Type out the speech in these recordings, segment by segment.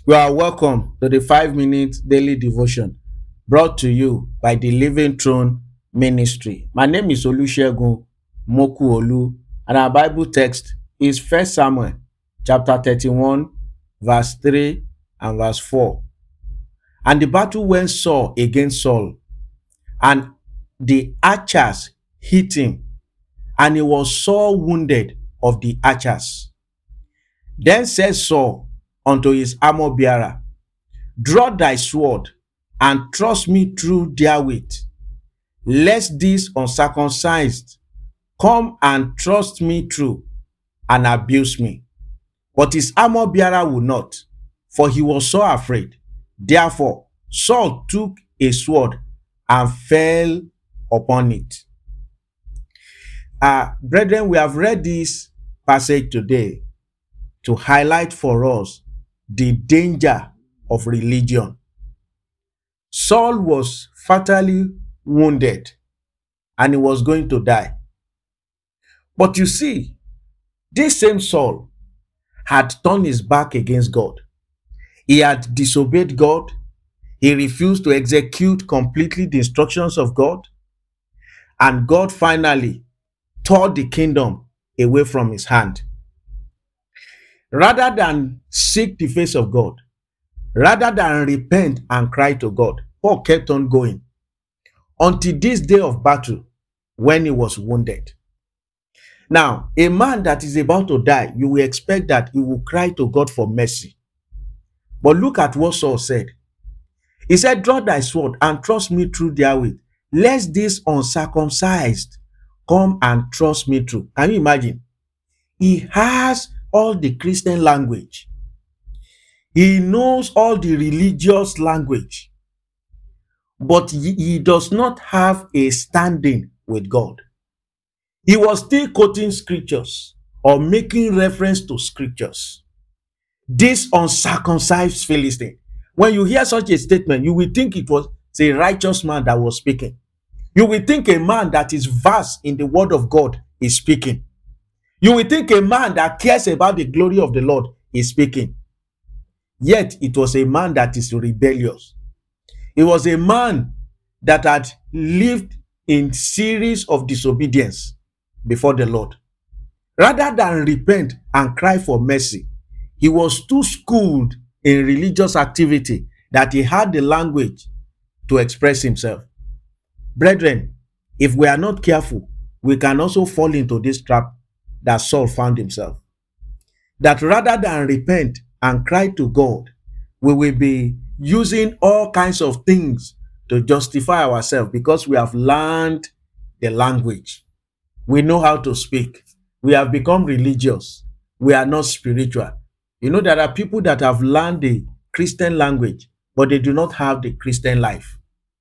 You are welcome to the 5 minute daily devotion brought to you by the Living Throne Ministry. My name is Olusegun Mokuolu, and our Bible text is 1 Samuel chapter 31, verse 3 and verse 4. And the battle went sore against Saul, and the archers hit him, and he was sore wounded of the archers. Then said Saul unto his armor bearer, Draw thy sword, and thrust me through therewith, lest this uncircumcised come and thrust me through, and abuse me. But his armor bearer would not, for he was so afraid. Therefore Saul took a sword and fell upon it. Brethren, we have read this passage today to highlight for us the danger of religion. Saul was fatally wounded and he was going to die. But you see, this same Saul had turned his back against God. He had disobeyed God. He refused to execute completely the instructions of God. And God finally tore the kingdom away from his hand. Rather than seek the face of God, rather than repent and cry to God, Paul kept on going until this day of battle when he was wounded. Now, a man that is about to die, you will expect that he will cry to God for mercy. But look at what Saul said. He said, Draw thy sword and thrust me through therewith, lest this uncircumcised come and thrust me through. Can you imagine? He has all the Christian language. He knows all the religious language. But he does not have a standing with God. He was still quoting scriptures or making reference to scriptures. This uncircumcised Philistine. When you hear such a statement, you will think it was a righteous man that was speaking. You will think a man that is versed in the word of God is speaking. You will think a man that cares about the glory of the Lord is speaking. Yet it was a man that is rebellious. It was a man that had lived in series of disobedience before the Lord. Rather than repent and cry for mercy, he was too schooled in religious activity that he had the language to express himself. Brethren, if we are not careful, we can also fall into this trap that Saul found himself. That rather than repent and cry to God, we will be using all kinds of things to justify ourselves because we have learned the language. We know how to speak. We have become religious. We are not spiritual. You know, there are people that have learned the Christian language, but they do not have the Christian life.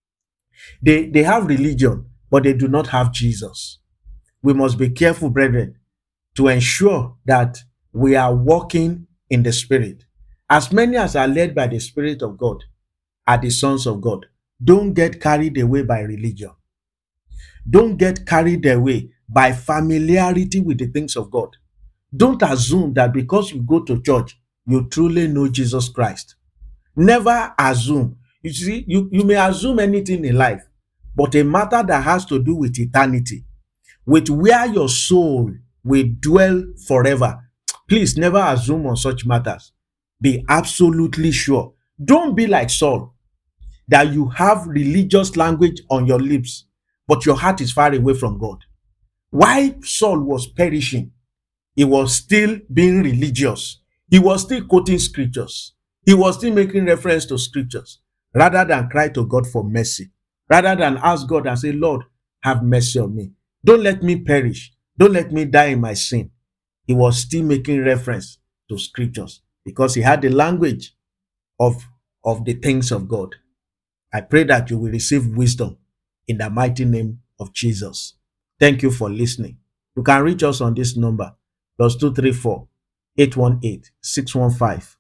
They have religion, but they do not have Jesus. We must be careful, brethren, to ensure that we are walking in the Spirit. As many as are led by the Spirit of God are the sons of God. Don't get carried away by religion. Don't get carried away by familiarity with the things of God. Don't assume that because you go to church, you truly know Jesus Christ. Never assume. You see, you may assume anything in life, but a matter that has to do with eternity, with where your soul will dwell forever, please never assume on such matters. Be absolutely sure. Don't be like Saul, that you have religious language on your lips, but your heart is far away from God. While Saul was perishing, he was still being religious. He was still quoting scriptures. He was still making reference to scriptures, rather than cry to God for mercy, rather than ask God and say, Lord, have mercy on me. Don't let me perish. Don't let me die in my sin. He was still making reference to scriptures because he had the language of the things of God. I pray that you will receive wisdom in the mighty name of Jesus. Thank you for listening. You can reach us on this number, +234 818 615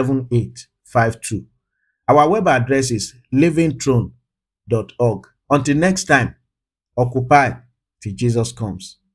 7852. Our web address is livingthrone.org. Until next time, occupy till Jesus comes.